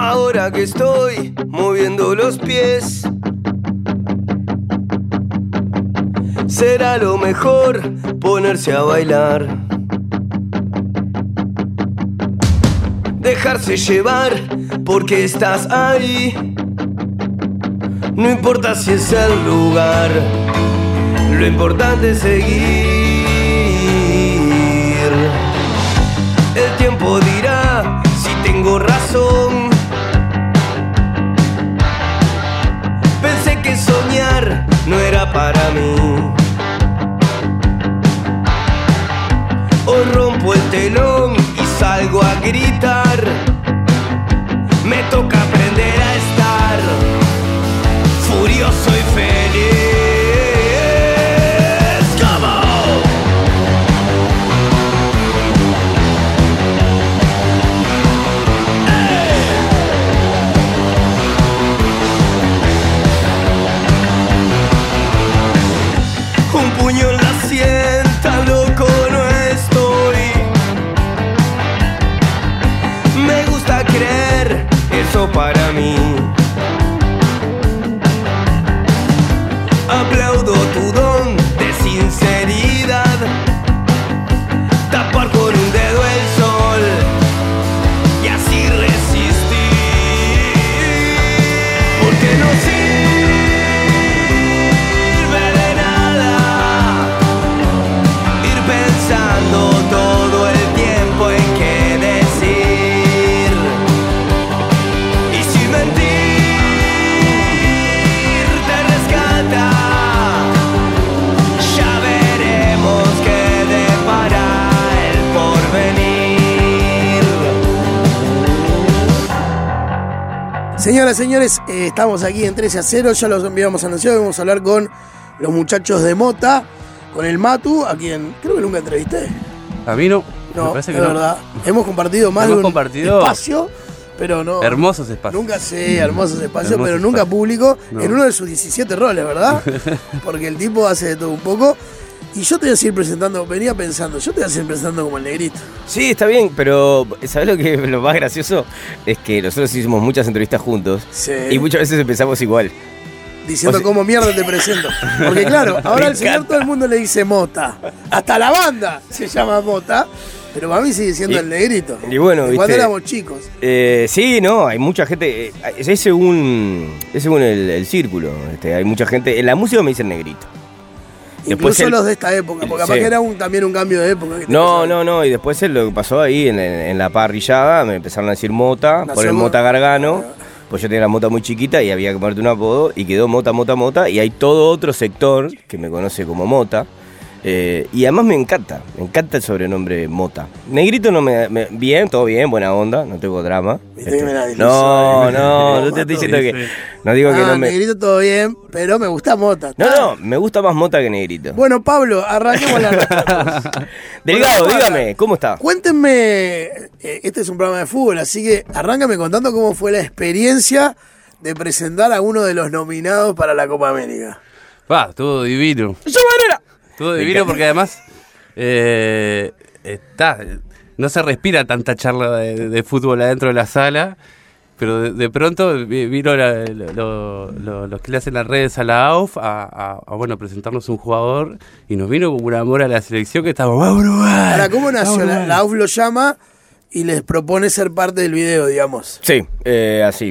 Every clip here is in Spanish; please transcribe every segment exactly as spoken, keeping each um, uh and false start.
Ahora que estoy moviendo los pies, será lo mejor ponerse a bailar, dejarse llevar porque estás ahí. No importa si es el lugar, lo importante es seguir. El tiempo dirá si tengo razón. Pensé que soñar no era para mí. Hoy rompo el telón y salgo a gritar. Me toca aprender a estar furioso y feliz. Come on. Un puño en la sien, tan loco no estoy. Me gusta creer eso para mí. Aplaudo tu don de sinceridad. Tapar con un dedo el sol y así resistir. Porque no sirve de nada ir pensando todo el tiempo en qué decir. Y si mentir te rescata, ya veremos qué depara el porvenir. Señoras, señores, eh, estamos aquí en trece a cero, ya los habíamos anunciado, vamos a hablar con los muchachos de Mota, con el Matu, a quien creo que nunca entrevisté. A mí no. No, me parece es que no. verdad. Hemos compartido más Hemos de un compartido espacio, pero no. Hermosos espacios. Nunca sé, hermosos espacios, Hermosos pero nunca espacios. público, No. en uno de sus diecisiete roles, ¿verdad? Porque el tipo hace de todo un poco. Y yo te voy a seguir presentando, venía pensando, yo te voy a seguir presentando como el negrito. Sí, está bien, pero ¿sabes lo que lo más gracioso? Es que nosotros hicimos muchas entrevistas juntos Sí. y muchas veces empezamos igual. Diciendo O sea- cómo mierda te presento. Porque claro, ahora Me al señor encanta. todo el mundo le dice Mota. Hasta la banda se llama Mota, pero para mí sigue siendo Y- el negrito. y bueno, De cuando viste- éramos chicos. Eh, sí, no, hay mucha gente, eh, es según, es según el, el círculo, este, hay mucha gente, en la música me dicen negrito. Después Incluso el- los de esta época, porque capaz Sí. que era un, también un cambio de época. que te No, pasaba. no, no, y después es lo que pasó ahí en, en la parrillada, me empezaron a decir Mota, Nació por el Mo- Mota Gargano, pues yo tenía la Mota muy chiquita y había que ponerte un apodo, y quedó Mota, Mota, Mota, y hay todo otro sector que me conoce como Mota, eh, y además me encanta, me encanta el sobrenombre Mota. Negrito no me, me- bien, todo bien, buena onda, no tengo drama. Viste que me la no, difícil, no, ¿eh? no te estoy diciendo Sí, que, sí. no digo que Ah, no me... negrito todo bien, pero me gusta Mota. No, está. no, me gusta más Mota que Negrito. Bueno, Pablo, arranquemos la nota. Delgado, Bueno, dígame, ¿cómo está? Cuéntenme, eh, este es un programa de fútbol, así que arráncame contando cómo fue la experiencia de presentar a uno de los nominados para la Copa América. Va, todo divino. ¡Yo manera! Todo Me divino encanta. porque además eh, está, no se respira tanta charla de, de fútbol adentro de la sala, pero de, de pronto vi- vino la- lo- lo- los que le hacen las redes a la A U F a, a- a, bueno, presentarnos un jugador y nos vino como un amor a la selección que estábamos, ¡vamos Uruguay! Ahora, ¿cómo nació? ¡Vamos, La, Uruguay! la A U F lo llama y les propone ser parte del video, digamos. Sí, eh, así.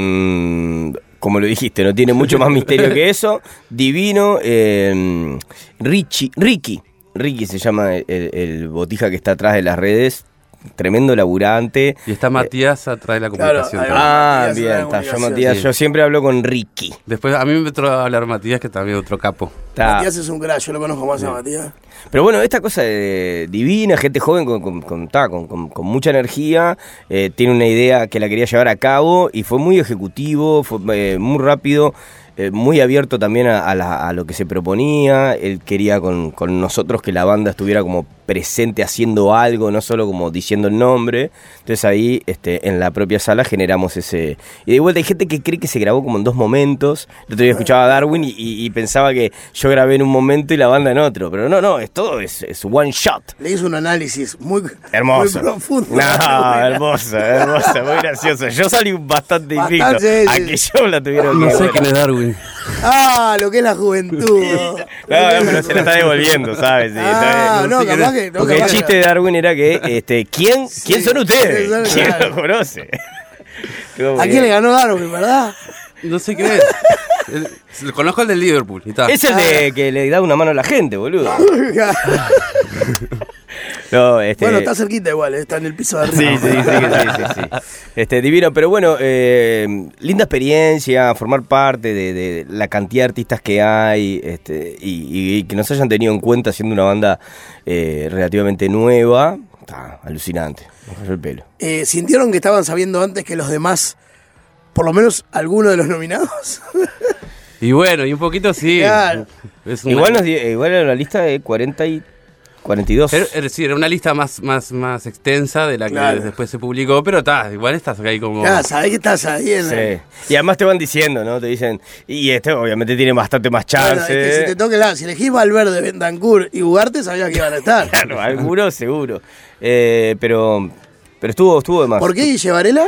Mm, como lo dijiste, no tiene mucho más misterio que eso. Divino. Eh, Richie, Ricky. Ricky se llama el, el- el botija que está atrás de las redes. Tremendo laburante. Y está Matías atrás de la Claro, comunicación. ahí también. Ah, Matías, bien, la está. Yo, comunicación. Matías, Sí. yo siempre hablo con Ricky. Después a mí me entró a hablar Matías, que también otro capo. Está. Matías es un crack, yo lo conozco más a Matías. Pero bueno, esta cosa de divina, gente joven con, con, con, ta, con, con- con mucha energía, eh, tiene una idea que la quería llevar a cabo y fue muy ejecutivo, fue eh, muy rápido. eh, muy abierto también a, a, la, a lo que se proponía. Él quería con, con nosotros que la banda estuviera como presente haciendo algo, no solo como diciendo el nombre. Entonces ahí, este, en la propia sala generamos ese... Y de vuelta hay gente que cree que se grabó como en dos momentos. El otro día escuchaba a Darwin y, y, y pensaba que yo grabé en un momento y la banda en otro. Pero no, no, es todo, es, es one shot. Le hizo un análisis muy, hermoso. muy profundo. No, hermoso, hermoso, muy gracioso. Yo salí bastante invicto Bastante, a sí, que sí. yo la tuvieron No que... sé bueno. quién es Darwin. Ah, lo que es la juventud. No, no, pero se la está devolviendo, ¿sabes? Sí, Ah, está bien. no, sé capaz quién es. que- no, Porque capaz el que- chiste de Darwin era que, este, ¿quién, Sí, ¿quién son ustedes? ¿quiénes son? ¿Quién Claro. lo conoce? Estuvo muy ¿A quién bien. le ganó Darwin, verdad? No sé quién es. El- Conozco el del Liverpool. Y está. Es el de que le da una mano a la gente, boludo. No, este... Bueno, está cerquita igual, eh, está en el piso de arriba. Sí, sí, sí, sí, sí, sí. Este, divino, pero bueno, eh, linda experiencia, formar parte de, de la cantidad de artistas que hay, este, y, y que nos hayan tenido en cuenta siendo una banda eh, relativamente nueva, está alucinante, me cayó el pelo. Eh, ¿Sintieron que estaban sabiendo antes que los demás, por lo menos alguno de los nominados? Y bueno, y un poquito sí. Claro. Es una- Igual, nos, di- igual era una lista de cuarenta y cuarenta y dos. Era, era- sí, era una lista más, más, más extensa de la que Claro. después se publicó, pero está, igual estás ahí como... Ya, sabés que estás ahí en la- Sí. Y además te van diciendo, ¿no? Te dicen, y este obviamente tiene bastante más Bueno, chance. es que si te toque la, si elegís Valverde, Bentancur y Ugarte, sabías que iban a estar. Claro, algunos seguro. Eh, pero, pero estuvo, estuvo de más. ¿Por qué Guille Varela?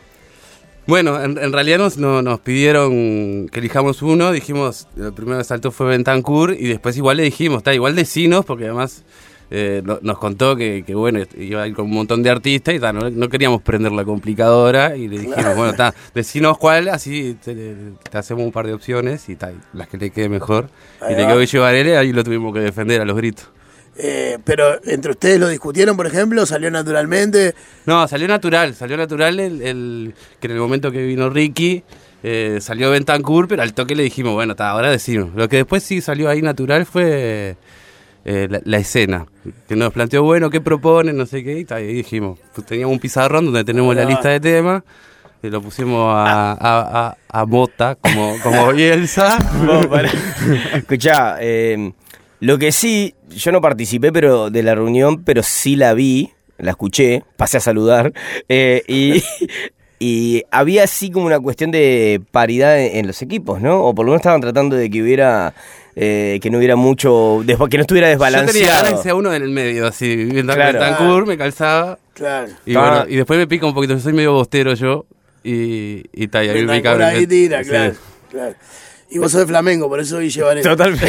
Bueno, en, en realidad nos, no- nos pidieron que elijamos uno, dijimos, el primero que saltó fue Bentancur y después igual le dijimos, está igual decinos, porque además eh, no- nos contó que, que, bueno, iba a ir con un montón de artistas y ta, no, no queríamos prender la complicadora y le dijimos, bueno, está, decinos cuál, así te, te hacemos un par de opciones y ta, y las que le quede mejor. Ahí y le va. quedó Guille Varela, ahí lo tuvimos que defender a los gritos. Eh, pero entre ustedes lo discutieron, por ejemplo, salió naturalmente. No, salió natural, salió natural el, el- que en el momento que vino Ricky eh, salió Bentancur, pero al toque le dijimos, bueno, ta, ahora decimos. Lo que después sí salió ahí natural fue eh, la, la escena, que nos planteó, bueno, ¿qué proponen? No sé qué, y, ta, y ahí dijimos, pues, teníamos un pizarrón donde tenemos la Ah. lista de temas, y lo pusimos a, a, a, a Mota como, como Bielsa. Vos, pará. Escuchá, eh, lo que sí, yo no participé pero de la reunión, pero sí la vi, la escuché, pasé a saludar, eh, y, y había así como una cuestión de paridad en, en los equipos, ¿no? O por lo menos estaban tratando de que hubiera, eh, que no hubiera mucho, después que no estuviera Yo tenía ganas desbalanceado. que sea uno en el medio, así, viendo Claro. Bentancur, me calzaba. Claro. Y, Ah. bueno, y después me pica un poquito, yo soy medio bostero yo, y, y tal, y a mí me pica. Bentancur ahí tira, sí. claro, claro. Y vos sos de Flamengo, por eso Guille Varela. Totalmente.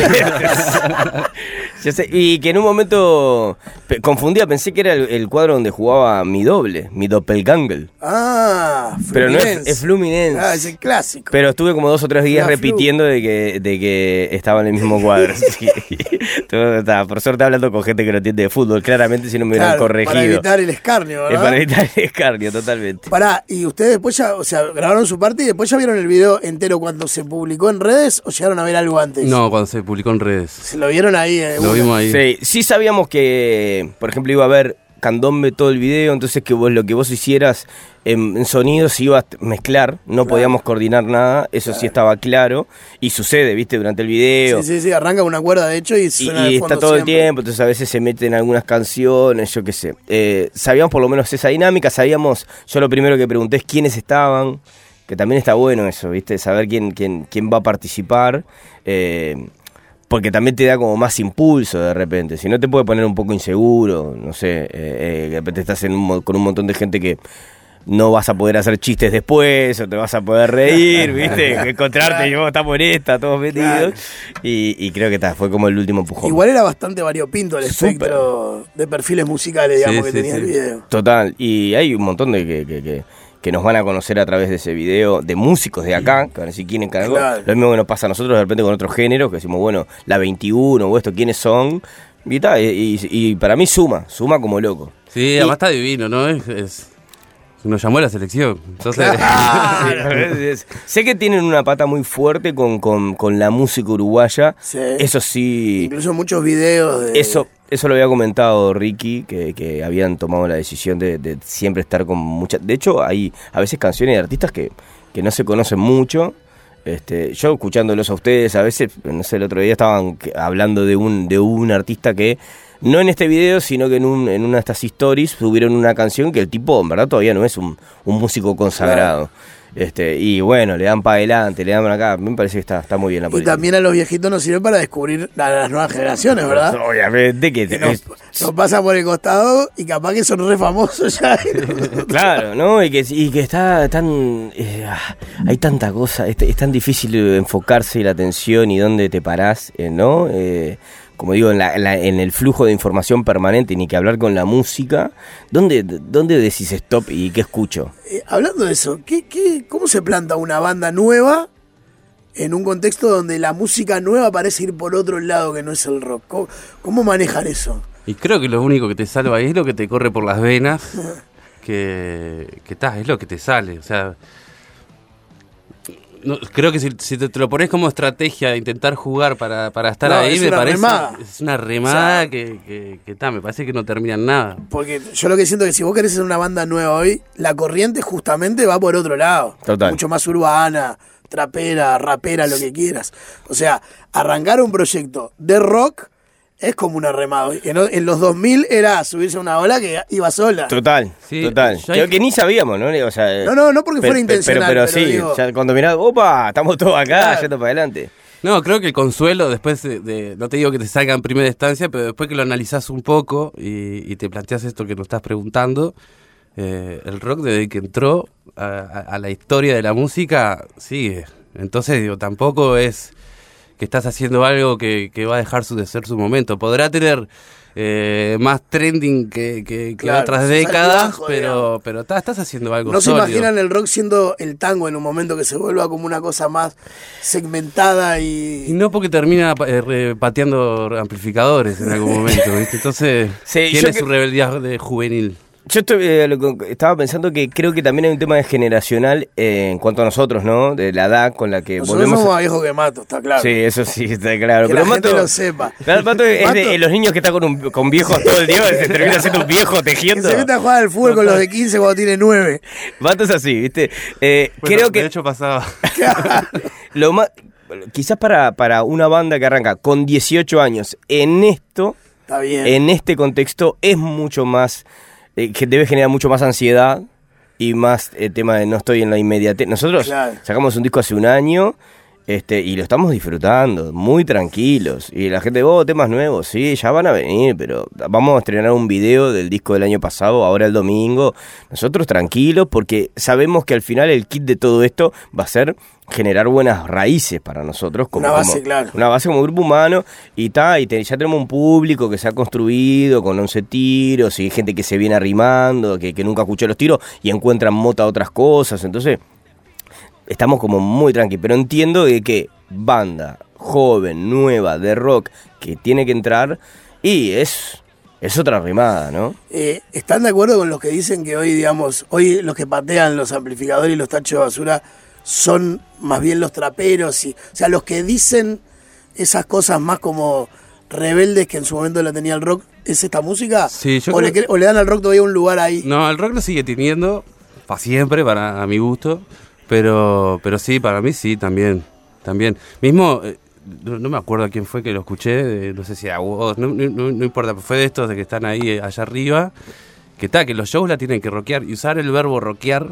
Yo sé, y que en un momento pe- confundía, pensé que era el, el cuadro donde jugaba mi doble, mi doppelganger. Ah, Pero no es, Fluminense. es Fluminense. Ah, es el clásico. Pero estuve como dos o tres días La Flu. repitiendo de que, de que estaba en el mismo cuadro. Sí. Todo está, por suerte hablando con gente que no entiende de fútbol, claramente si no me hubieran Claro, corregido. para evitar el escarnio, Es ¿verdad? para evitar el escarnio, totalmente. Pará, y ustedes después ya, o sea, grabaron su parte y después ya vieron el video entero cuando se publicó en redes o llegaron a ver algo antes. No, cuando se publicó en redes. Se lo vieron ahí. eh, Lo una- vimos ahí. Sí, sí sabíamos que, por ejemplo, iba a haber candombe todo el video, entonces que vos lo que vos hicieras en, en sonido se iba a mezclar, no Claro. podíamos coordinar nada, eso sí estaba claro, y sucede, viste, durante el video. Sí, sí, sí, arranca una cuerda de hecho y Y, suena de y fondo está todo el siempre. tiempo, entonces a veces se meten algunas canciones, yo qué sé. Eh, sabíamos por lo menos esa dinámica, sabíamos, yo lo primero que pregunté es quiénes estaban, que también está bueno eso, ¿viste? Saber quién, quién, quién va a participar, eh, porque también te da como más impulso de repente, si no te puede poner un poco inseguro, no sé, eh, eh, de repente estás en un mo- con un montón de gente que no vas a poder hacer chistes después, o te vas a poder reír, ¿viste? Encontrarte y vos estamos en esta, todos metidos. Claro. Y, y creo que ta, fue como el último empujón. Igual era bastante variopinto el Súper. espectro de perfiles musicales, digamos, Sí, que sí, tenía sí. el video. Total, y hay un montón de que, que, que, que nos van a conocer a través de ese video, de músicos de acá, que van a decir quién encargó. Claro. Lo mismo que nos pasa a nosotros de repente con otros géneros, que decimos, bueno, la veintiuno o esto, ¿quiénes son? Y, ta, y, y- y para mí suma, suma como loco. Sí, además está divino, ¿no? Es, es- nos llamó a la selección. Entonces, Sí, sé que tienen una pata muy fuerte con, con, con la música uruguaya, Sí. eso sí... Incluso muchos videos de... Eso, eso lo había comentado Ricky, que, que habían tomado la decisión de, de siempre estar con mucha... De hecho, hay a veces canciones de artistas que, que no se conocen mucho, Este, yo escuchándolos a ustedes, a veces, no sé, el otro día estaban hablando de un, de un artista que, no en este video, sino que en, un, en una de estas stories subieron una canción que el tipo, en verdad, todavía no es un, un músico consagrado. Claro. Este, y bueno, le dan para adelante, le dan para acá. Me parece que está, está muy bien la política. Y también a los viejitos nos sirve para descubrir a las nuevas generaciones, ¿verdad? Obviamente que, que nos, nos pasa por el costado y capaz que son re famosos ya. Claro, ¿no? Y que, y que está tan... Eh, hay tanta cosa, es, es tan difícil enfocarse la atención y dónde te parás, eh, ¿no? Eh, como digo, en, la, en, la, en el flujo de información permanente, ni que hablar con la música. ¿Dónde, dónde decís stop y qué escucho? Eh, hablando de eso, ¿qué, qué, ¿cómo se planta una banda nueva en un contexto donde la música nueva parece ir por otro lado que no es el rock? ¿Cómo, cómo manejan eso? Y creo que lo único que te salva ahí es lo que te corre por las venas, que, que tá, es lo que te sale, o sea... No, creo que si, si te, te lo pones como estrategia de intentar jugar para, para estar no, ahí, me parece remada. Es una remada, o sea, que, que, que ta, me parece que no termina en nada. Porque yo lo que siento es que si vos querés hacer una banda nueva hoy, la corriente justamente va por otro lado. Total. Mucho más urbana, trapera, rapera, lo que quieras. O sea, arrancar un proyecto de rock es como una remada. En, en los dos mil era subirse a una ola que iba sola. Total, sí, total. Creo que ni sabíamos, ¿no? O sea, no, no, no porque pero, fuera intencional. Pero, pero, pero sí, digo, ya cuando mirás, opa, estamos todos acá, claro, yendo para adelante. No, creo que el consuelo, después de, de, no te digo que te salga en primera instancia, pero después que lo analizás un poco y, y te planteas esto que nos estás preguntando, eh, el rock desde que entró a, a, a la historia de la música sigue. Entonces, digo, tampoco es... que estás haciendo algo que, que va a dejar su, de ser su momento. Podrá tener eh, más trending que, que, que claro, otras décadas, bajo, pero, pero ta, estás haciendo algo no sólido. Se imaginan el rock siendo el tango en un momento que se vuelva como una cosa más segmentada y... Y no porque termina eh, pateando amplificadores en algún momento, ¿viste? Entonces sí, tiene su que... rebeldía de juvenil. Yo estoy, eh, estaba pensando que creo que también hay un tema generacional eh, en cuanto a nosotros, ¿no? De la edad con la que nosotros volvemos. Somos más viejos que Mato, está claro. Sí, eso sí, está claro. Que pero la Mato, gente lo sepa. Claro, Mato es Mato, de, de los niños que están con, un, con viejos todo el día, se termina siendo un viejo tejiendo. Que se mete a jugar al fútbol no, con los de quince cuando tiene nueve. Mato es así, ¿viste? Eh, bueno, creo que... De hecho pasaba. Lo más, quizás para, para una banda que arranca con dieciocho años en esto, está bien. En este contexto, es mucho más... Eh, que debe generar mucho más ansiedad y más el eh, tema de no estoy en la inmediatez. Nosotros claro. sacamos un disco hace un año este y lo estamos disfrutando, muy tranquilos. Y la gente, oh, temas nuevos, sí, ya van a venir, pero vamos a estrenar un video del disco del año pasado, ahora el domingo. Nosotros tranquilos porque sabemos que al final el kit de todo esto va a ser generar buenas raíces para nosotros como, una base, como, claro. Una base como grupo humano y ta, y te, ya tenemos un público que se ha construido con once tiros y gente que se viene arrimando, que, que nunca escuchó los tiros y encuentran mota otras cosas, entonces estamos como muy tranquilos, pero entiendo de que banda joven, nueva, de rock que tiene que entrar y es... Es otra rimada, ¿no? Eh, ¿Están de acuerdo con los que dicen que hoy, digamos, hoy los que patean los amplificadores y los tachos de basura son más bien los traperos? Y, o sea, los que dicen esas cosas más como rebeldes que en su momento la tenía el rock, ¿es esta música? Sí, yo o, creo... le, ¿O le dan al rock todavía un lugar ahí? No, el rock lo sigue teniendo para siempre, para a mi gusto, pero pero sí, para mí sí, también. también. Mismo... Eh, No, no me acuerdo a quién fue que lo escuché, de, no sé si a vos, no, no, no importa, fue de estos de que están ahí allá arriba, que está, que los shows la tienen que rockear y usar el verbo rockear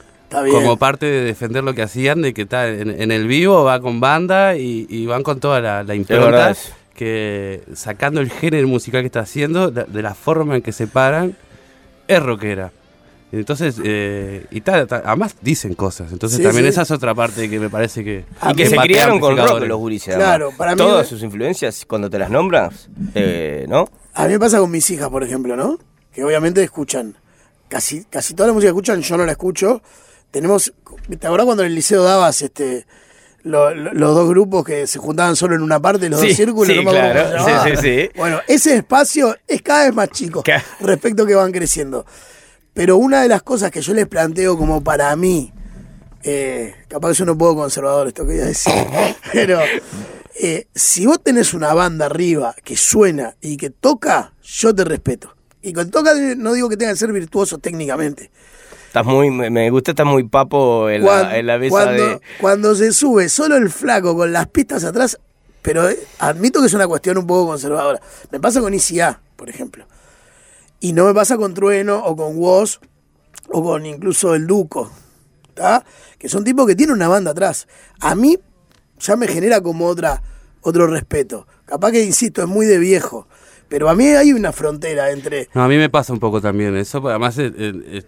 como parte de defender lo que hacían, de que está en, en el vivo va con banda y, y van con toda la, la impronta, que sacando el género musical que está haciendo, de, de la forma en que se paran, es rockera. Entonces, eh, y tal, además dicen cosas. Entonces sí, también sí. Esa es otra parte que me parece que... Y que se criaron con rock los gurises. Claro, para mí... Todas sus influencias, cuando te las nombras, eh, ¿no? A mí me pasa con mis hijas, por ejemplo, ¿no? Que obviamente escuchan. Casi casi toda la música que escuchan, yo no la escucho. Tenemos... ¿Te acuerdas cuando en el liceo dabas este... Lo, lo, los dos grupos que se juntaban solo en una parte, los sí, dos círculos? Sí, no me claro. Sí, sí, sí. Bueno, ese espacio es cada vez más chico ¿Qué? Respecto a que van creciendo. Pero una de las cosas que yo les planteo como para mí, eh, capaz que soy un poco conservador esto que voy a decir, pero eh, si vos tenés una banda arriba que suena y que toca, yo te respeto. Y cuando toca no digo que tengan que ser virtuosos técnicamente, Estás muy, me gusta, estás muy papo en, cuando, la, en la mesa cuando, de... Cuando se sube solo el flaco con las pistas atrás, pero eh, admito que es una cuestión un poco conservadora. Me pasa con I C A, por ejemplo. Y no me pasa con Trueno o con Woz o con incluso el Duco, ¿tá? Que son tipos que tienen una banda atrás. A mí ya me genera como otra, otro respeto. Capaz que, insisto, es muy de viejo. Pero a mí hay una frontera entre... No, a mí me pasa un poco también eso, además eh, eh,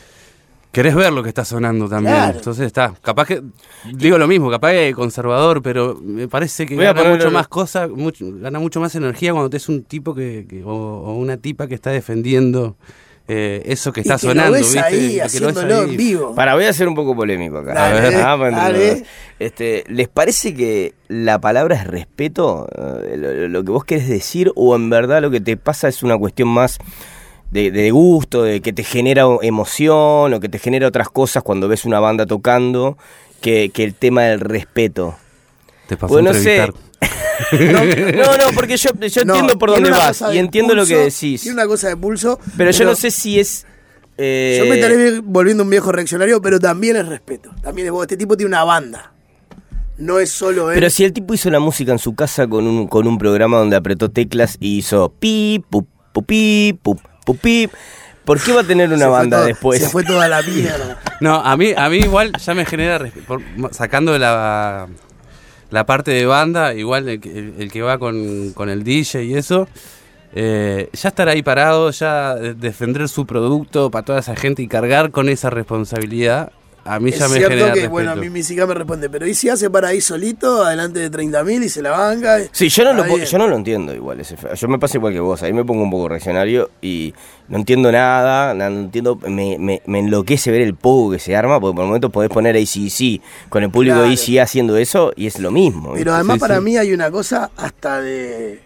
querés ver lo que está sonando también, claro. Entonces está, capaz que, digo lo mismo, capaz que conservador, pero me parece que gana mucho más cosas, mucho, gana mucho más energía cuando te es un tipo que, que o, o una tipa que está defendiendo eh, eso que está y que sonando, lo ves ¿viste? Ahí, haciéndolo ahí en vivo. Para, voy a ser un poco polémico acá. Dale, a ver, ah, bueno, dale. Este, ¿les parece que la palabra es respeto? Eh, lo, lo que vos querés decir, o en verdad lo que te pasa es una cuestión más de, de gusto, de que te genera emoción o que te genera otras cosas cuando ves una banda tocando, que, que el tema del respeto? Te pasó bueno, a entrevistar. Sé. No, no, no, porque yo, yo no, entiendo por dónde vas y entiendo pulso, lo que decís. Tiene una cosa de pulso. Pero, pero yo no sé si es... Eh... Yo me estaré volviendo un viejo reaccionario, pero también es respeto. También es, este tipo tiene una banda. No es solo él. Pero si el tipo hizo la música en su casa con un, con un programa donde apretó teclas y hizo pip, pup, pup, pip, pup, pup, pip, ¿por qué va a tener una banda todo, después? Se fue toda la mierda. No, a mí, a mí igual ya me genera respeto. Sacando la... La parte de banda, igual el, el, el que va con, con el D J y eso, eh, ya estar ahí parado, ya defender su producto para toda esa gente y cargar con esa responsabilidad, a mí es ya me cierto genera que, respeto. Bueno, a mí mi chica me responde, pero ¿y si hace para ahí solito, adelante de treinta mil y se la banca? Sí, yo no, lo, yo no lo entiendo igual, ese, yo me pasa igual que vos, ahí me pongo un poco reaccionario y no entiendo nada, no entiendo, me, me, me enloquece ver el pogo que se arma, porque por momentos podés poner A C D C con el público claro. de A C haciendo eso y es lo mismo. Pero ¿viste? Además sí, para sí. mí hay una cosa hasta de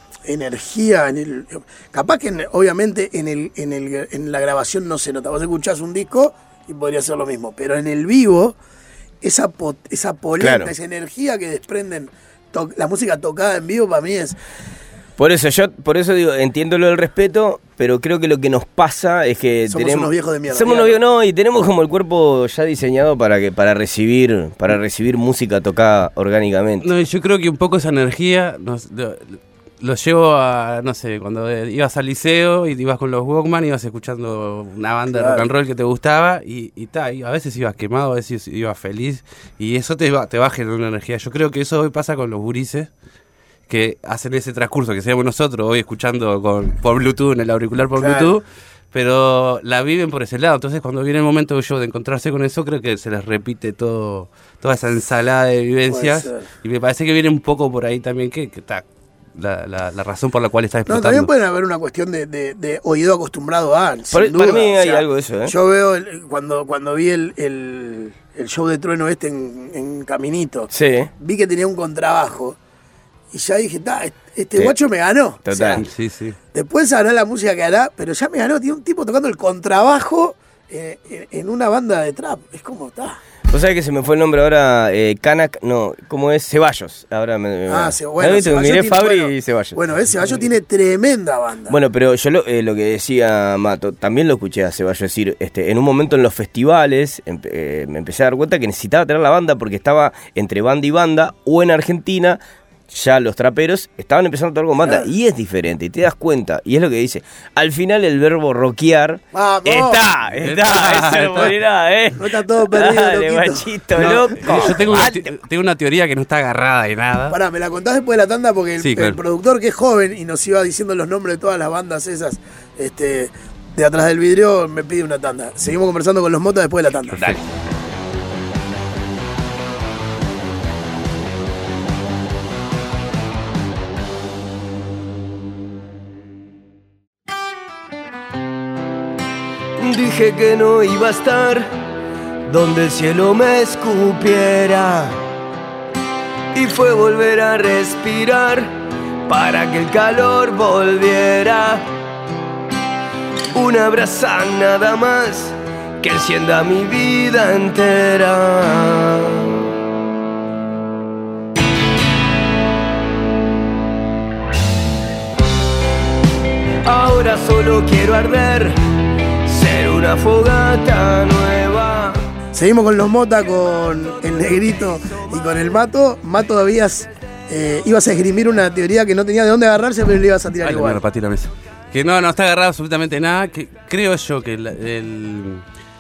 energía, en el, capaz que en, obviamente en, el, en, el, en la grabación no se nota, vos escuchás un disco y podría ser lo mismo, pero en el vivo esa po, esa polenta, claro. esa energía que desprenden to, la música tocada en vivo para mí es... Por eso yo, por eso digo, entiendo lo del respeto, pero creo que lo que nos pasa es que somos tenemos, unos viejos de mierda. Somos unos viejos, no, y tenemos como el cuerpo ya diseñado para que para recibir, para recibir música tocada orgánicamente. No, yo creo que un poco esa energía nos, lo, lo llevo a, no sé, cuando ibas al liceo y ibas con los Walkman, ibas escuchando una banda claro. de rock and roll que te gustaba y, y, ta, y a veces ibas quemado, a veces ibas feliz y eso te va, te va generando una energía. Yo creo que eso hoy pasa con los gurises que hacen ese transcurso que seamos nosotros hoy escuchando con, por Bluetooth, en el auricular por claro. Bluetooth, pero la viven por ese lado. Entonces cuando viene el momento yo de encontrarse con eso, creo que se les repite todo toda esa ensalada de vivencias y me parece que viene un poco por ahí también que está la, la, la razón por la cual está explotando. No, también puede haber una cuestión de, de, de oído acostumbrado a por, duda, para mí hay o sea, algo de eso, ¿eh? Yo veo el, cuando, cuando vi el, el, el show de Trueno este en, en Caminito, sí. vi que tenía un contrabajo y ya dije, este sí. guacho me ganó. Total. O sea, sí, sí. Después sabrá la música que hará, pero ya me ganó. Tiene un tipo tocando el contrabajo eh, en, en una banda de trap. Es como está. Vos sabés que se me fue el nombre ahora, eh, Canac, no, ¿cómo es? Ceballos. Ahora me, ah, me, bueno, Ceballos miré tiene, Fabri bueno, y Ceballos. Bueno, ese Ceballos tiene tremenda banda. Bueno, pero yo lo, eh, lo que decía Mato, también lo escuché a Ceballos decir, este, en un momento en los festivales em, eh, me empecé a dar cuenta que necesitaba tener la banda porque estaba entre banda y banda, o en Argentina ya los traperos estaban empezando a tocar con banda, claro. y es diferente, y te das cuenta, y es lo que dice, al final el verbo rockear ¡vamos! está, está, eso no puede nada, ¿eh? No está todo perdido, dale, loquito. Machito, no, loco. Yo tengo una, tengo una teoría que no está agarrada de nada. Pará, me la contás después de la tanda porque el, sí, claro. el productor que es joven y nos iba diciendo los nombres de todas las bandas esas, este, de atrás del vidrio, me pide una tanda. Seguimos conversando con los motas después de la tanda. Dale. Dije que no iba a estar donde el cielo me escupiera, y fue volver a respirar para que el calor volviera. Una brasa nada más que encienda mi vida entera. Ahora solo quiero arder, ser un una fogata nueva. Seguimos con los Mota, con el Negrito y con el Mato. Mato, habías, eh, ibas a esgrimir una teoría que no tenía de dónde agarrarse, pero le ibas a tirar Ay, igual. Me repatí la mesa. Que no, no está agarrado absolutamente nada. Que creo yo que el, el,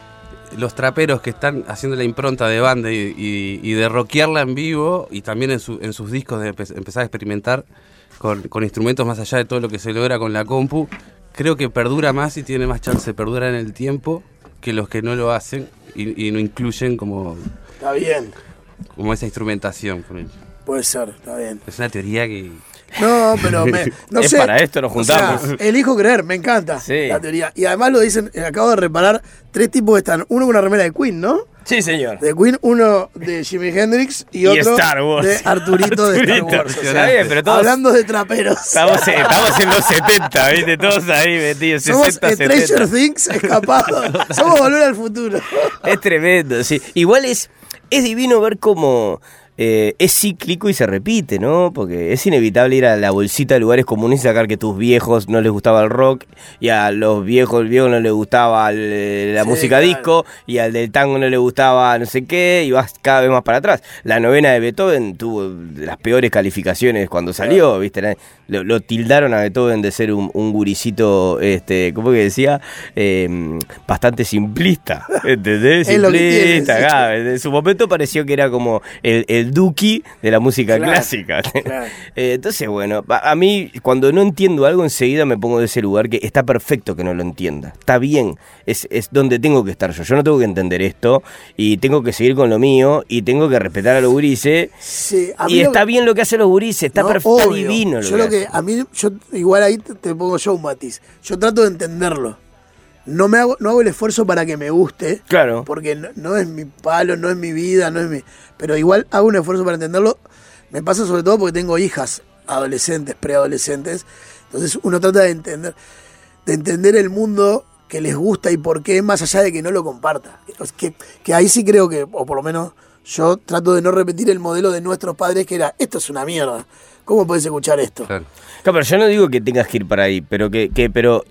los traperos que están haciendo la impronta de banda y, y, y de rockearla en vivo, y también en, su, en sus discos de empe- empezar a experimentar con, con instrumentos más allá de todo lo que se logra con la compu, creo que perdura más y tiene más chance de perdurar en el tiempo que los que no lo hacen y, y no incluyen como, Está bien, como esa instrumentación con él. puede ser, está bien. Es una teoría que... No, pero me, no Es sé. para esto nos juntamos. O sea, elijo creer, me encanta Sí. la teoría. Y además lo dicen, eh, acabo de reparar, tres tipos que están. Uno con una remera de Queen, ¿no? Sí, señor. De Queen, uno de Jimi Hendrix y, Y otro Star Wars. de Arturito de Star Arturito. Wars. O sea, Está bien, pero todos- hablando de traperos. Estamos, en- estamos en los setenta, ¿viste? Todos ahí metidos, Somos sesenta, Stranger setenta. Things escapados. Somos Volver al Futuro. Es tremendo, sí. Igual es, es divino ver cómo eh, es cíclico y se repite, ¿no? Porque es inevitable ir a la bolsita de lugares comunes y sacar que a tus viejos no les gustaba el rock, y a los viejos, el viejo no les gustaba el- la Sí, música claro. disco, y al del tango no le gustaba no sé qué, y vas cada vez más para atrás. La novena de Beethoven tuvo las peores calificaciones cuando salió, ¿viste? Lo, lo tildaron a Beethoven de ser un, un guricito, este, ¿cómo que decía? Eh, bastante simplista, ¿entendés? Es lo que tiene, Simplista, sí. acá. En su momento pareció que era como el, el Duki de la música Claro, clásica. claro. Eh, entonces, bueno, a, a mí cuando no entiendo algo enseguida me pongo de ese lugar que está perfecto que no lo entienda. Está bien, es, es donde tengo que estar yo. Yo no tengo que entender esto y tengo que seguir con lo mío y tengo que respetar a los gurises. Sí, a mí Y lo está que- bien lo que hacen los gurises, está, No, perf- está obvio. divino lo yo que lo que hacen. a mí yo igual ahí te, te pongo yo un matiz. Yo trato de entenderlo. No me hago no hago el esfuerzo para que me guste, Claro. porque no, no es mi palo, no es mi vida, no es mi, pero igual hago un esfuerzo para entenderlo. Me pasa sobre todo porque tengo hijas adolescentes, preadolescentes. Entonces uno trata de entender de entender el mundo que les gusta y por qué, más allá de que no lo comparta. Que, que ahí sí creo que, o por lo menos yo trato de no repetir el modelo de nuestros padres, que era, esto es una mierda. ¿Cómo puedes escuchar esto? Claro. Claro, pero yo no digo que tengas que ir para ahí, pero que, que pero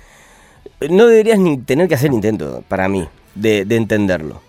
no deberías ni tener que hacer el intento, para mí, de, de entenderlo.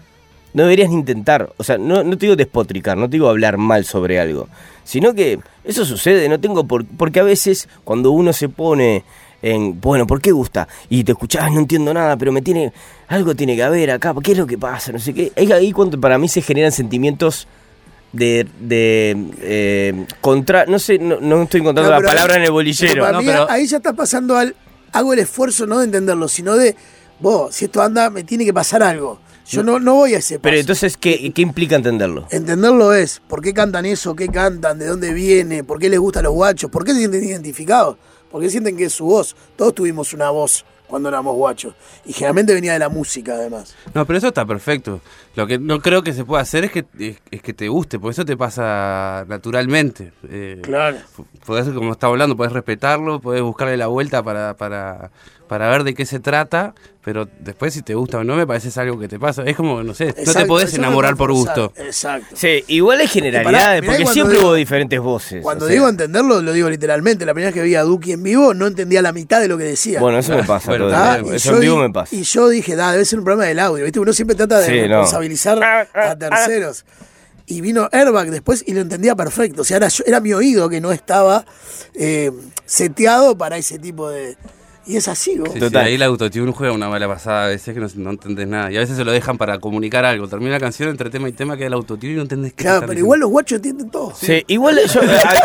No deberías ni intentar, o sea, no, no te digo despotricar, no te digo hablar mal sobre algo, sino que eso sucede, no tengo por, porque a veces cuando uno se pone en, bueno, ¿por qué gusta? Y te escuchás, no entiendo nada, pero me tiene, algo tiene que haber acá, ¿qué es lo que pasa? No sé qué. Es ahí cuando para mí se generan sentimientos de, de eh, contra, no sé, no, no estoy encontrando No, la pero palabra ahí- en el pero bolillero. para No, mí pero- ahí ya está pasando al, hago el esfuerzo no de entenderlo, sino de, vos, si esto anda, me tiene que pasar algo. Yo no, no voy a ese paso. Pero entonces, ¿qué, qué implica entenderlo? Entenderlo es, ¿por qué cantan eso? ¿Qué cantan? ¿De dónde viene? ¿Por qué les gustan los guachos? ¿Por qué se sienten identificados? ¿Por qué sienten que es su voz? Todos tuvimos una voz cuando éramos guachos. Y generalmente venía de la música, además. No, pero eso está perfecto. Lo que no creo que se pueda hacer es que, es, es que te guste, porque eso te pasa naturalmente. Eh, Claro. Podés, como está hablando, podés respetarlo, podés buscarle la vuelta para, para, para ver de qué se trata, pero después si te gusta o no, me parece es algo que te pasa. Es como, no sé, no te Exacto, podés eso no enamorar es por forzar. gusto. Exacto. Sí, igual hay generalidades, Pará, mirá porque cuando siempre digo- hubo diferentes voces. Cuando o sea. digo entenderlo, lo digo literalmente. La primera vez que vi a Duki en vivo, no entendía la mitad de lo que decía. Bueno, eso me pasa Bueno, todo Ah, el tiempo. y Eso yo en vivo di- me pasa. Y yo dije, da, debe ser un problema del audio, ¿viste? Uno siempre trata de Sí, no. responsabilizar a terceros. Y vino Airbag después y lo entendía perfecto. O sea, era, yo- era mi oído que no estaba eh, seteado para ese tipo de... Y es así, ¿no? Sí, sí, Total. ahí el autotune juega una mala pasada, a veces que no, no entendés nada. Y a veces se lo dejan para comunicar algo. Termina la canción entre tema y tema, queda el autotune y no entendés qué Claro, están pero diciendo. igual los guachos entienden todo. Sí, igual yo.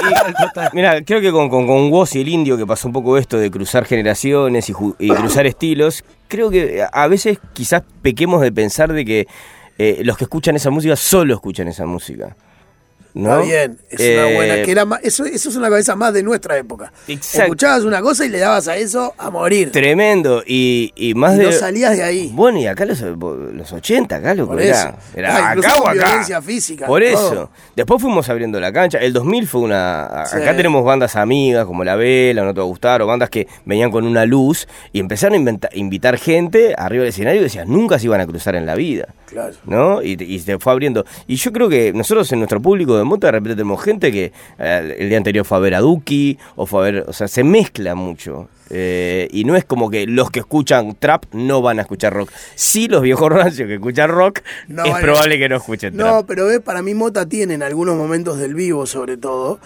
Mira, creo que con, con, con Woz y el Indio, que pasó un poco esto de cruzar generaciones y, ju- y cruzar estilos, creo que a veces quizás pequemos de pensar de que eh, los que escuchan esa música solo escuchan esa música. ¿No? Está bien, es una Eh, buena. Que era más, eso, eso es una cabeza más de nuestra época. Exacto. Escuchabas una cosa y le dabas a eso a morir. Tremendo. Y, y más Y de. no salías de ahí. Bueno, y acá los, los ochenta, acá lo Por que era. eso. Era Ah, incluso acá o con acá. violencia física, Por todo. eso. Después fuimos abriendo la cancha. El dos mil fue una. Sí. Acá tenemos bandas amigas como La Vela, No Te Va a Gustar, o bandas que venían con una luz y empezaron a inventa- invitar gente arriba del escenario y decías, nunca se iban a cruzar en la vida. Claro. ¿No? Y, y se fue abriendo. Y yo creo que nosotros en nuestro público de Mota, de repente tenemos gente que eh, el día anterior fue a ver a Duki, o fue a ver, o sea, se mezcla mucho. Eh, y no es como que los que escuchan trap no van a escuchar rock. Sí, los viejos rancios que escuchan rock, no, es vale. probable que no escuchen no, trap. No, pero ves, para mí Mota tiene en algunos momentos del vivo, sobre todo,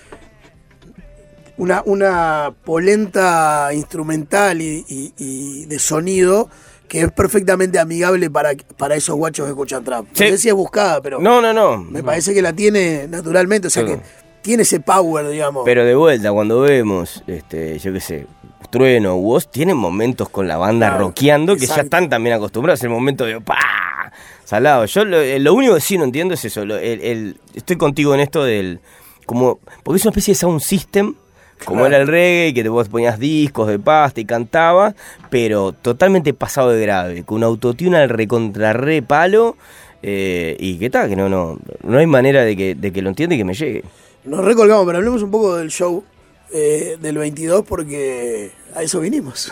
una, una polenta instrumental y, y, y de sonido que es perfectamente amigable para, para esos guachos que escuchan trap. No sí. sé si es buscada, pero no, no, no. me parece que la tiene naturalmente, o sea sí. que tiene ese power, digamos. Pero de vuelta, cuando vemos, este, yo qué sé, Trueno, vos tienen momentos con la banda claro, rockeando que exacto. ya están también acostumbrados, el momento de ¡pah! Salado. Yo lo, lo único que sí no entiendo es eso, lo, el, el, estoy contigo en esto del, como, porque es una especie de sound system, como claro. era el reggae, que te vos ponías discos de pasta y cantabas, pero totalmente pasado de grave, con autotune al recontra re palo, eh, y qué tal, que no, no, no hay manera de que, de que lo entienda y que me llegue. Nos recolgamos, pero hablemos un poco del show eh, del veintidós porque a eso vinimos.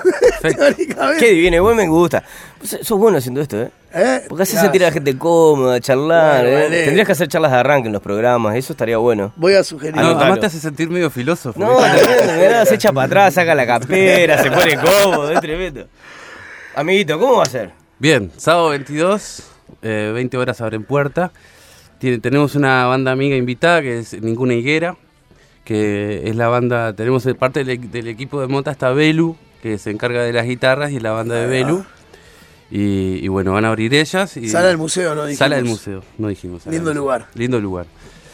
Qué divino, igual me gusta. Vos sos bueno haciendo esto, ¿eh? ¿Eh? Porque haces sentir a la gente cómoda, charlar. Bueno, ¿eh? Vale. Tendrías que hacer charlas de arranque en los programas, eso estaría bueno. Voy a sugerir. No, además te hace sentir medio filósofo. No, tremendo, se echa para atrás, saca la campera, se pone cómodo, es tremendo. Amiguito, ¿cómo va a ser? Bien, sábado veintidós, eh, veinte horas abren puerta. Tiene, tenemos una banda amiga invitada que es Ninguna Higuera, que es la banda, tenemos parte del, del equipo de Mota, está Belu, que se encarga de las guitarras y la banda de Belu. Y, y bueno, van a abrir ellas. Y sala del museo, no dijimos. Sala del museo, no dijimos. Lindo lugar. Lindo lugar.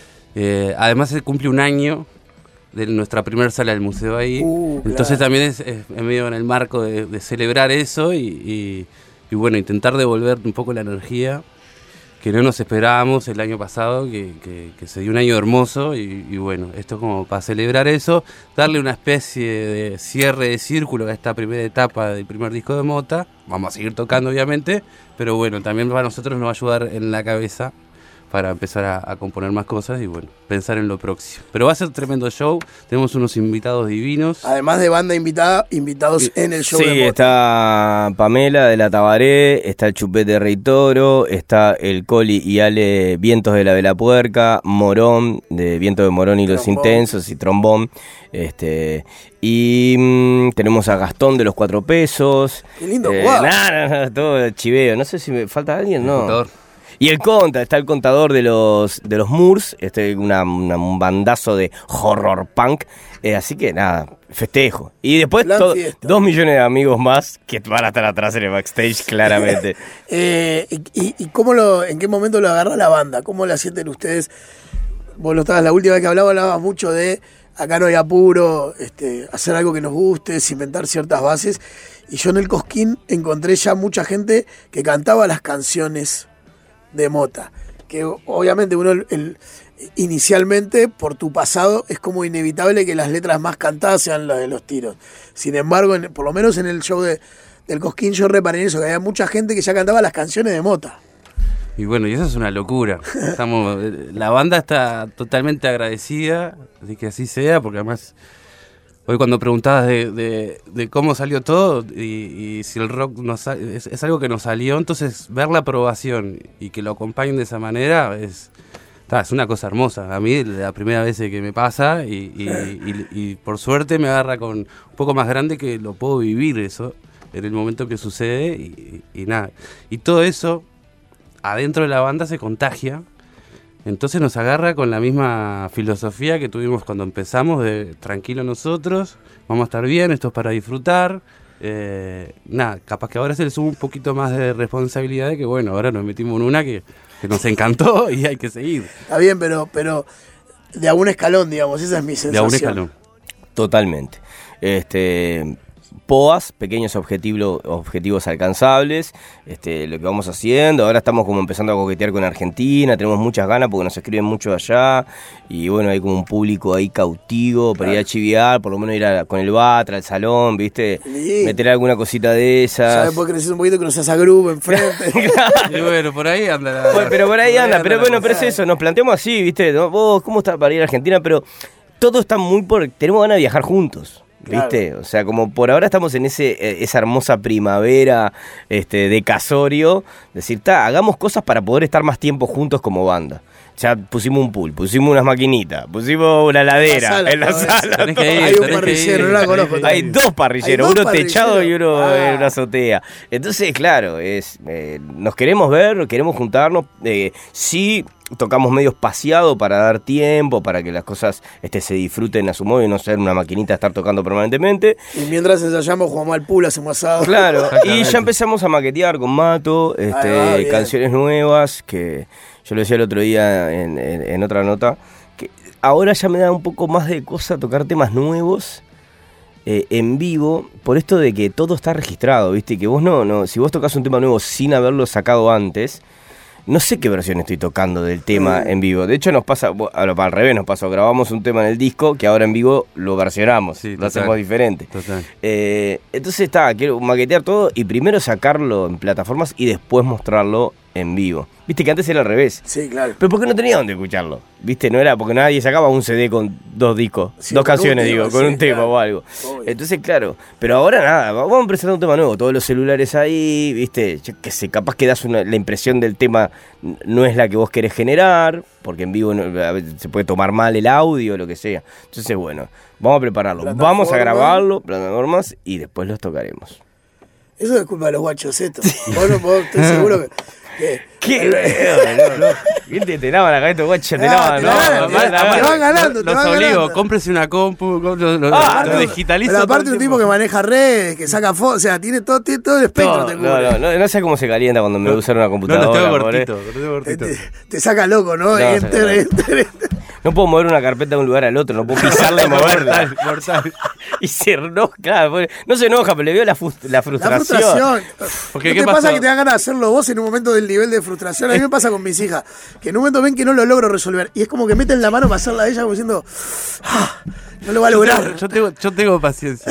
Eh, además se cumple un año de nuestra primera sala del museo ahí. Uh, Entonces claro. también es, es, es medio en el marco de, de celebrar eso y, y, y bueno, intentar devolver un poco la energía que no nos esperábamos el año pasado, que, que, que se dio un año hermoso y, y bueno, esto como para celebrar eso, darle una especie de cierre de círculo a esta primera etapa del primer disco de Mota. Vamos a seguir tocando obviamente, pero bueno, también para nosotros nos va a ayudar en la cabeza para empezar a, a componer más cosas y bueno, pensar en lo próximo. Pero va a ser un tremendo show, tenemos unos invitados divinos. Además de banda invitada, invitados en el show sí, de Mota. Está Pamela de la Tabaré, está el Chupete de Rey Toro, está el Coli y Ale Vientos de la Vela Puerca, Morón de Viento de Morón y Trombón. Los Intensos y Trombón. Este y mmm, tenemos a Gastón de los Cuatro Pesos. Qué lindo, eh, wow. Nada, nada, todo chiveo. No sé si me falta alguien, no. Y el Conta, está el contador de los de los Moors, este, una, una, un bandazo de horror punk, eh, así que nada, festejo. Y después todo, dos millones de amigos más que van a estar atrás en el backstage, claramente. eh, y, ¿Y cómo lo, en qué momento lo agarra la banda? ¿Cómo la sienten ustedes? Vos lo estabas, la última vez que hablaba, hablabas mucho de acá no hay apuro, este, hacer algo que nos guste, cimentar ciertas bases. Y yo en el Cosquín encontré ya mucha gente que cantaba las canciones de Mota, que obviamente uno el, el, inicialmente por tu pasado es como inevitable que las letras más cantadas sean las de los tiros. Sin embargo, en, por lo menos en el show de, del Cosquín yo reparé en eso, que había mucha gente que ya cantaba las canciones de Mota. Y bueno, y eso es una locura. Estamos, la banda está totalmente agradecida de que así sea, porque además hoy cuando preguntabas de, de, de cómo salió todo y, y si el rock nos, es, es algo que nos salió, entonces ver la aprobación y que lo acompañen de esa manera es, ta, es una cosa hermosa. A mí la primera vez que me pasa y, y, y, y por suerte me agarra con un poco más grande que lo puedo vivir eso en el momento que sucede y, y, y nada. Y todo eso adentro de la banda se contagia. Entonces nos agarra con la misma filosofía que tuvimos cuando empezamos, de tranquilo nosotros, vamos a estar bien, esto es para disfrutar. Eh, nada, capaz que ahora se le sube un poquito más de responsabilidad de que bueno, ahora nos metimos en una que, que nos encantó y hay que seguir. Está bien, pero, pero de a un escalón, digamos, esa es mi sensación. De a un escalón. Totalmente. Este... P O As, pequeños objetivos, objetivos alcanzables, este, lo que vamos haciendo. Ahora estamos como empezando a coquetear con Argentina, tenemos muchas ganas porque nos escriben mucho allá y bueno, hay como un público ahí cautivo para claro. ir a chiviar, por lo menos ir a, con el Batra, al salón, ¿viste? Sí. Meter alguna cosita de esas. Ya después crecer un poquito que nos hace a grupo enfrente. Y bueno, por ahí anda. La, bueno, pero por ahí por anda, anda, pero bueno, pero es eso, nos planteamos así, ¿viste? ¿No? Vos, ¿cómo está para ir a Argentina? Pero todo está muy por... Tenemos ganas de viajar juntos. ¿viste? Claro. O sea, como por ahora estamos en ese esa hermosa primavera este, de casorio, decir, ta, hagamos cosas para poder estar más tiempo juntos como banda. Ya pusimos un pool, pusimos unas maquinitas, pusimos una heladera en la sala. En la sala hay un parrillero, no la conozco. Hay dos parrilleros, hay dos uno techado parrilleros. y uno ah. en una azotea. Entonces, claro, es eh, nos queremos ver, queremos juntarnos. Eh, sí, tocamos medio espaciado para dar tiempo, para que las cosas este, se disfruten a su modo y no ser una maquinita estar tocando permanentemente. Y mientras ensayamos, jugamos al pool, hacemos asado. Claro, y ya empezamos a maquetear con Mato este, ah, canciones nuevas que... Yo lo decía el otro día en, en, en otra nota, que ahora ya me da un poco más de cosa tocar temas nuevos eh, en vivo, por esto de que todo está registrado, ¿viste? Que vos no, no, si vos tocas un tema nuevo sin haberlo sacado antes, no sé qué versión estoy tocando del tema en vivo. De hecho nos pasa, al revés nos pasó, grabamos un tema en el disco que ahora en vivo lo versionamos, sí, lo total, hacemos diferente. Eh, entonces está, quiero maquetear todo y primero sacarlo en plataformas y después mostrarlo en vivo. Viste que antes era al revés. Sí, claro. Pero porque no tenía dónde escucharlo. Viste, no era porque nadie sacaba un C D con dos discos, sí, dos canciones, tema, digo, con sí, un tema claro. o algo. Obvio. Entonces, claro, pero ahora nada, vamos a presentar un tema nuevo, todos los celulares ahí, viste, yo qué sé, capaz que das una, la impresión del tema no es la que vos querés generar, porque en vivo no, a veces se puede tomar mal el audio o lo que sea. Entonces, bueno, vamos a prepararlo, vamos a grabarlo, plataformas, y después los tocaremos. Eso es culpa de los guachos estos. Vos no, vos, estoy seguro que... ¿Qué? ¿Qué? no, no. ¿Viste? Te lavan la cabeza, guacha, te lavan. No, te van ganando, Los obligo, cómprese una compu, lo, lo, ah, lo no, digitalizo. Pero aparte un tipo que maneja redes, que saca fotos, o sea, tiene todo, tiene todo el espectro. No, te no, no, no, no sé cómo se calienta cuando me usan una computadora. No, lo tengo cortito, lo tengo cortito. Te, te, te saca loco, ¿no? no enter, enter, enter. No puedo mover una carpeta de un lugar al otro, no puedo pisarla y moverla. Mortal, mortal. Y se enoja, claro, no se enoja, pero le veo la, la frustración. La frustración. Porque, ¿no ¿qué te pasó? Pasa que te dan ganas de hacerlo vos en un momento del nivel de frustración? A mí me pasa con mis hijas, que en un momento ven que no lo logro resolver. Y es como que meten la mano para hacerla a ella como diciendo, ah, no lo va a lograr. Yo tengo, yo tengo paciencia.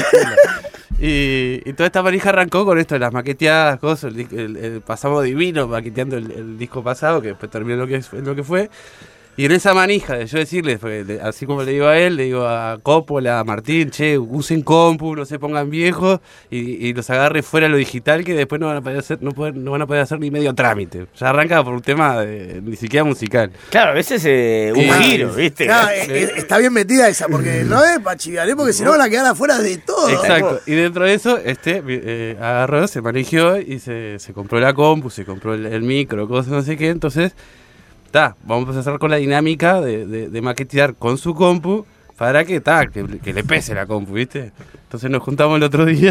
Y, y toda esta manija arrancó con esto de las maqueteadas, cosas, el, el, el, pasamos divino maqueteando el, el disco pasado, que después terminó lo que, lo que fue. Y en esa manija de yo decirle, así como le digo a él, le digo a Coppola, a Martín, che, usen compu, no se pongan viejos y, y los agarre fuera lo digital, que después no van a poder hacer, no, poder, no van a poder hacer ni medio trámite. Ya arranca por un tema de, ni siquiera musical. Claro, a veces eh, un claro, giro, ¿viste? Claro, eh, está bien metida esa, porque no es para chiviar, porque si no van a quedar afuera de todo. Exacto, y dentro de eso, este eh, agarró, se manejó y se, se compró la compu, se compró el, el micro, cosas no sé qué, entonces... Ta, vamos a hacer con la dinámica de, de, de maquetear con su compu para que, ta, que, que le pese la compu, ¿viste? Entonces nos juntamos el otro día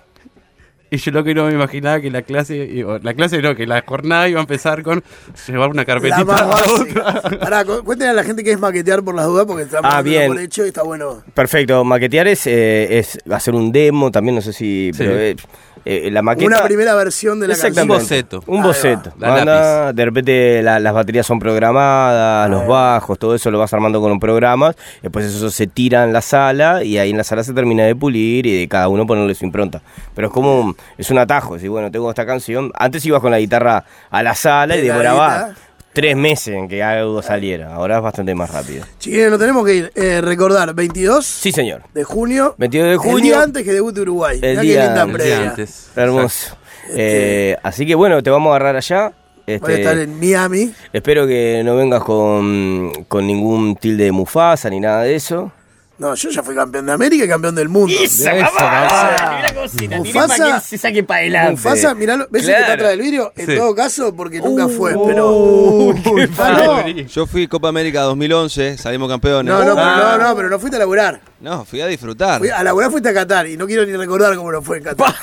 y yo lo que no me imaginaba que la clase, la clase no, que la jornada iba a empezar con llevar una carpetita a otra. Pará, cuéntenle a la gente que es maquetear por las dudas porque está ah, bien. por hecho y está bueno. Perfecto, maquetear es, eh, es hacer un demo, también no sé si... Sí. Pero, eh, Eh, la maqueta, una primera versión de la canción. Un boceto. Un boceto. Anda, de repente la, las baterías son programadas, los bajos, todo eso lo vas armando con un programa. Después eso se tira en la sala y ahí en la sala se termina de pulir y de cada uno ponerle su impronta. Pero es como, es un atajo. Es decir, bueno, tengo esta canción. Antes ibas con la guitarra a la sala y demoraba tres meses en que algo saliera. Ahora es bastante más rápido. Chiquines, lo tenemos que ir. Eh, recordar, veintidós sí, señor. de junio. veintidós de junio. El día antes que debute Uruguay. El Mirá día, qué linda el previa. día antes. Hermoso. Este... Eh, así que bueno, te vamos a agarrar allá. Este, voy a estar en Miami. Espero que no vengas con, con ningún tilde de Mufasa ni nada de eso. No, yo ya fui campeón de América y campeón del mundo. ¡Esa, mamá! Mirá cosita, Mufasa se saque para adelante. Mufasa, mirá, ¿ves claro. el que está atrás del vidrio? En sí. todo caso, porque uh, nunca fue, uh, pero... Uh, qué ah, no. Yo fui Copa América dos mil once, salimos campeones. No, no, ah. no, no, pero no fuiste a laburar. No, fui a disfrutar. Fui a laburar fuiste a Qatar y no quiero ni recordar cómo no fue en Qatar.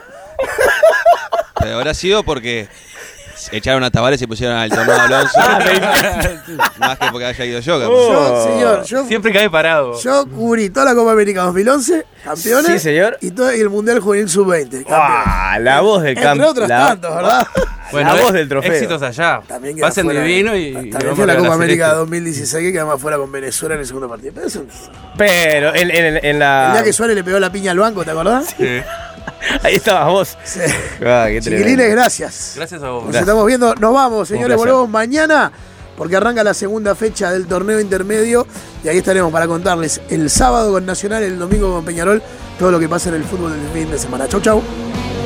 Pero habrá sido porque... echaron a Tavares y pusieron al Tornado Alonso. Más que porque haya ido yo, capaz. Oh. Yo, señor, yo siempre cae parado. Yo cubrí toda la Copa América dos mil once, campeones. Sí, señor. Y, todo, y el Mundial Juvenil sub veinte, ah, la voz del campeón. Entre otros la... tantos, ¿verdad? Bueno, la voz del trofeo. Éxitos allá. También pasen de vino y... También fue la Copa América dos mil dieciséis que quedamos fuera con Venezuela en el segundo partido. Pero, eso... Pero en, en, en la... el día que Suárez le pegó la piña al banco, ¿te acordás? Sí. Ahí estabas vos. Sí. Ah, qué Chiquilines, gracias. Gracias a vos. Nos Gracias. estamos viendo. Nos vamos, señores. Volvemos mañana porque arranca la segunda fecha del torneo intermedio y ahí estaremos para contarles el sábado con Nacional, el domingo con Peñarol, todo lo que pasa en el fútbol del fin de semana. Chau, chau.